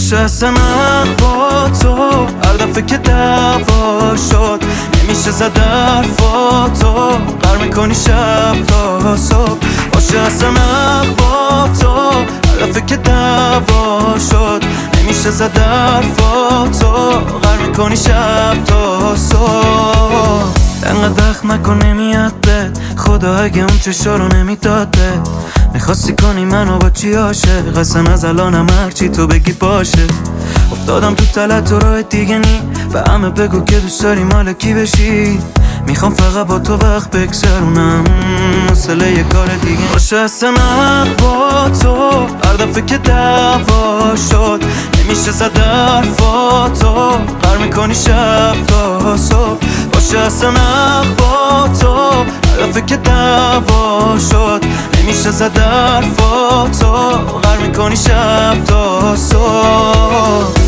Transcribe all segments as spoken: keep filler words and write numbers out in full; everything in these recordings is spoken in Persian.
باشه اصلا با تو هر دفعه که دعوا شد نمیشه زد حرفاتو غر میکنی شب تا صبح باشه اصلا با تو هر دفعه که دعوا شد نمیشه زد حرفاتو غر میکنی شب تا صبح انقدر وقت نکن نمیاد بد خدا اگه اون چشا رو نمیداد بد میخواستی کنی منو با چی عاشق اصلا از الانم هرچی تو بگی باشه افتادم تو تلت و راه دیگه نی و همه بگو که دوست داری مال کی بشی میخوام فقط با تو وقت بگذرونم مسئله یه کار دیگه باشه اصلا با تو هر دفعه که دعوا شد نمیشه زد حرفاتو غر میکنی شب تا صبح باشه اصلا با تو هر دفعه که دعوا شد نمیشه زد حرفاتو غر میکنی شب تا صبح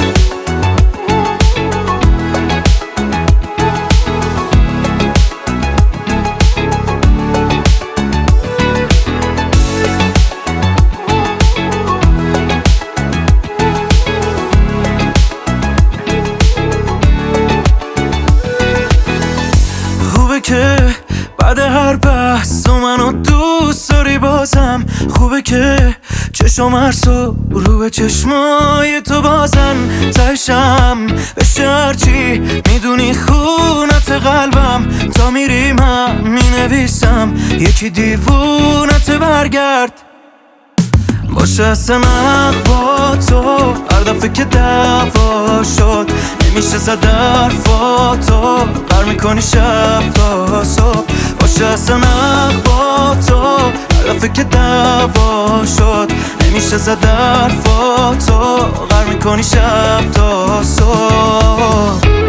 که بعد هر بحث و منو دوست داری بازم خوبه که چشم هر صبح رو به چشمای تو بازن تشم بشه هرچی میدونی خونت قلبم تا میری من مینویسم یکی دیوونت برگرد باشه اصلا با تو هر دفعه که دعوا شد نمیشه زد حرفاتو غر میکنی شب تا صبح باشه اصلا با تو هر دفعه که دعوا شد نمیشه زد حرفاتو غر میکنی شب تا صبح